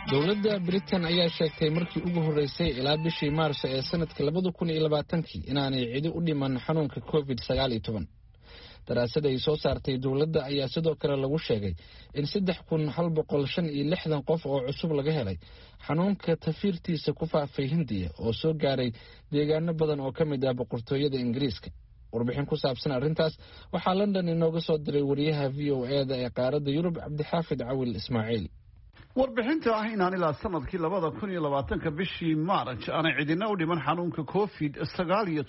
dowladda Britain ayaa sheegtay markii ugu horeysay ilaa bishii Maarso ee sanadka 2020 inaanay cidi u dhiman xanuunka COVID-19. daraasad ay soo saartay dowladda ayaa sidoo kale lagu sheegay in 3156 qof oo cusub laga helay xanuunka tafiirtiisa ku faafay Hindiya oo soo gaaray deegaano badan oo kamid ah boqortooyada Ingiriiska. warbixin ku saabsan arrintaas waxaa London inooga soo diray wariyaha VOA-da ee qaaradda Yurub Cabdixaafid Cawil Ismaaciil. warbixinta ah inaan ilaa sanadkii 2020 bishii Maarch aanay cidina u dhiman xanuunka COVID-19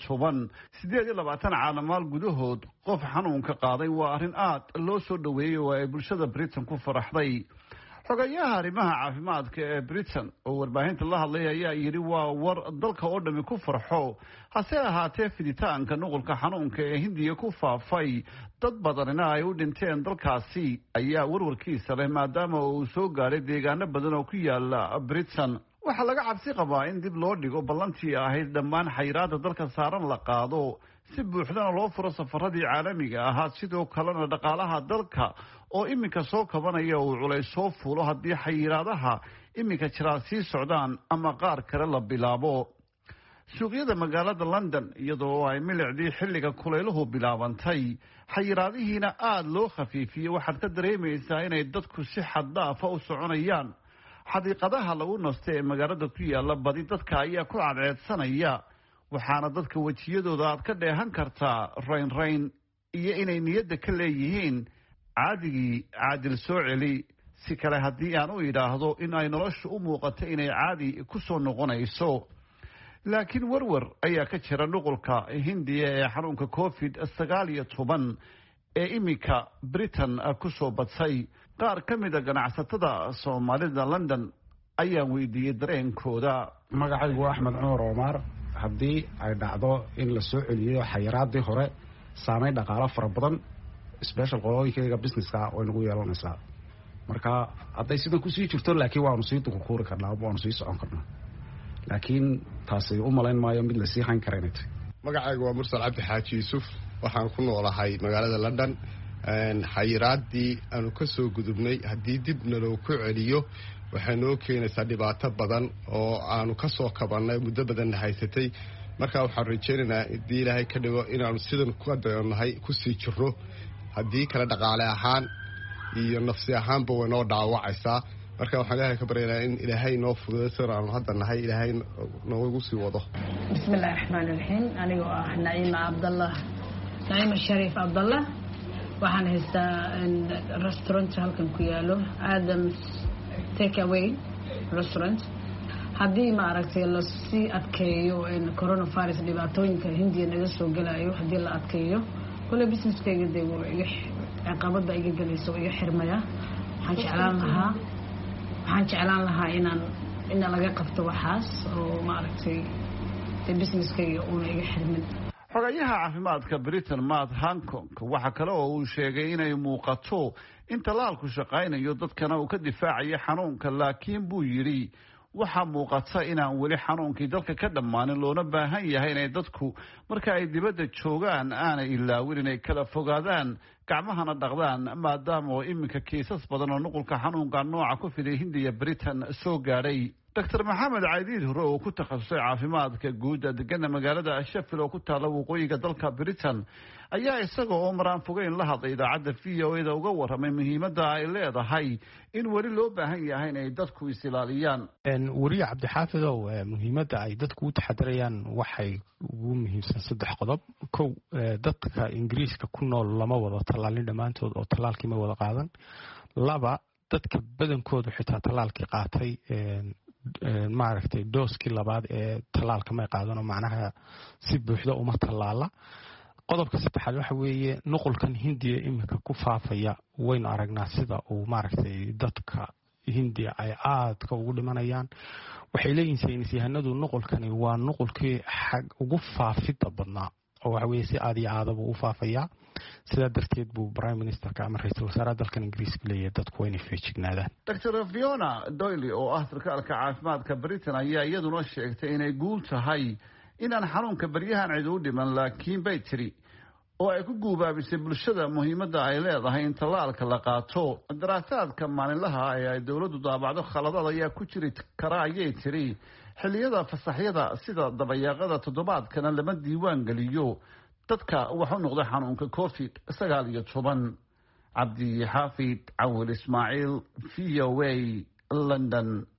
28 caalamaal gudahood qof xanuunka qaaday waa arrin aad loo soo dhaweeyay oo ay bulshada Britain ku faraxday. xogayaha arrimaha caafimaadka ee Britain oo warbaahinta la hadlay ayaa yiri waa war dalka oo dhami ku farxo hase ahaatee fiditaanka nuqulka xanuunka ee Hindiya ku faafay dad badanina ay u dhinteen dalkaasi ayaa warwarkiisa leh maadaama uu soo gaaray deegaano badan oo ku yaala Britain. waxaa laga cabsi qabaa in dib loo dhigo ballantii ahayd dhammaan xayiraadda dalka saaran la qaado si buuxdana loo furo safaradii caalamiga ahaa sidoo kalena dhaqaalaha dalka oo iminka soo kabanaya uu culays soo fuulo haddii xayiraadaha iminka jiraa sii socdaan ama qaar kale la bilaabo. suuqyada magaalada London iyadoo ay milicdii xilliga kulayluhu bilaabantay xayiraadihiina aad loo khafiifiyey waxaad ka dareemaysaa inay dadku si xad dhaaf u soconayaan. xadiiqadaha lagu nasto ee magaalada ku yaala badi dadka ayaa ku cadceedsanaya waxaana dadka wejiyadooda aad ka dheehan kartaa rayn iyo inay niyadda ka leeyihiin caadigii caadil soo celi. si kale haddii aan u idhaahdo in ay noloshu u muuqato inay caadi ku soo noqonayso. laakiin warwar ayaa ka jira nuqulka Hindiya ee xanuunka COVID-19 ee iminka Britain ku soo badsay. qaar ka mid a ganacsatada Soomaalida London ayaan weydiiyey dareenkooda. magacaygu waa Axmed Cumar Omar. haddii ay dhacdo in la soo celiyo xayiraadii hore saameyn dhaqaale fara badan special qolooyinkayga businesska way nagu yeelanaysaa. marka hadday sidan kusii jirto laakiin waanu sii dukuuri karnaa waanu sii socon karnaa laakiin taasi u malayn maayo mid lasii hayn kara inay tahay. magacaygu waa Mursal Cabdi Xaaji Yuusuf. waxaan ku noolahay magaalada London. xayiraadii aanu ka soo gudubnay haddii dibna loo ku celiyo waxay noo keenaysaa dhibaato badan oo aanu ka soo kabannay muddo badan haysatay. marka waxaan rajaynaynaa haddii ilaahay ka dhigo inaanu sidan ku dayanahay kusii jirro haddii kale dhaqaale ahaan iyo nafsi ahaanba way noo dhaawacaysaa. marka waxaan ilaahay ka baryaynaa in ilaahay noo fududeeyo sida aanu hadda nahay ilaahay noogu sii wado. bismillahi raxmaani raxiim. anigoo ah Naciima Shariif Abdallah. waxaan haystaa restaurant halkan ku yaalo Adams Take Away Restaurant. haddii ma aragtay la sii adkeeyo coronavirus dhibaatooyinka Hindiya naga soo galayo haddii la adkeeyo kule businesskayga dee caqabada iga galayso iga xirmaya. waxaan jeclaan lahaa in laga qabto waxaas oo ma aragtay businesskayga uuna iga xirmin. xogayaha caafimaadka Britain Matt Hancock waxa kale oo uu sheegay inay muuqato in talaalku shaqaynayo dadkana uu ka difaacayo xanuunka laakiin buu yiri waxa muuqata inaan weli xanuunkii dalka ka dhammaanin loona baahan yahay inay dadku marka ay dibadda joogaan aanay ilaawin inay kala fogaadaan gacmahana dhaqdaan maadaama oo iminka kiisas badan oo nuqulka xanuunka nooca ku fiday Hindiya Britain soo gaaray. Dr. Maxamed Caydiid Hore oo ku takhasusay caafimaadka guud degana magaalada Sheffield oo ku taala waqooyiga dalka Britain ayaa isaga oo maraan fogeyn la hadlay idaacadda VOA-da uga warramay muhiimadda ay leedahay in weli loo baahan yahay inay dadku is ilaaliyaan. wariye Cabdixaafidow muhiimadda ay dadku u taxadirayaan waxay ugu muhiimsan 3 qodob. kow dadka Ingiriiska ku nool lama wada talaalin dhamaantood oo talaalkii ma wada qaadan. 2 dadka badankoodu xitaa talaalkii qaatay maaragtay dooskii labaad ee talaalka ma qaadano macnaha si buuxda uma talaala. qodobka 3 waxa weeye nuqulkan Hindiya iminka ku faafaya waynu aragnaa sida uu maaragtay dadka Hindiya ay aadka ugu dhimanayaan. waxay leeyihiin saynisyahanadu nuqulkani waa nuqulkii ugu faafida badnaa oo waxa weeye si aad iyo aadaba u faafaya. sidaa darteed buu Prime Ministerka ama ra'iisul wasaaraha dalkan Ingiriiska leeyahay dadku inay feejignaadaan. Dr. Fiona Doyle oo ah sarkaalka caafimaadka Britain ayaa iyaduna sheegtay inay guul tahay inaan xanuunka baryahan cid u dhiman laakiin bay tiri oo ay ku guubaabisay bulshada muhiimadda ay leedahay in tallaalka la qaato. daraasaadka maalinlaha ee ay dowladdu daabacdo khaladaad ayaa ku jiri kara ayay tiri xilliyada fasaxyada sida dabayaaqada toddobaadkana lama diiwaan geliyo dadka wax u noqda xanuunka COVID-19. cabdi xaafid cawil ismaaciil VOA London.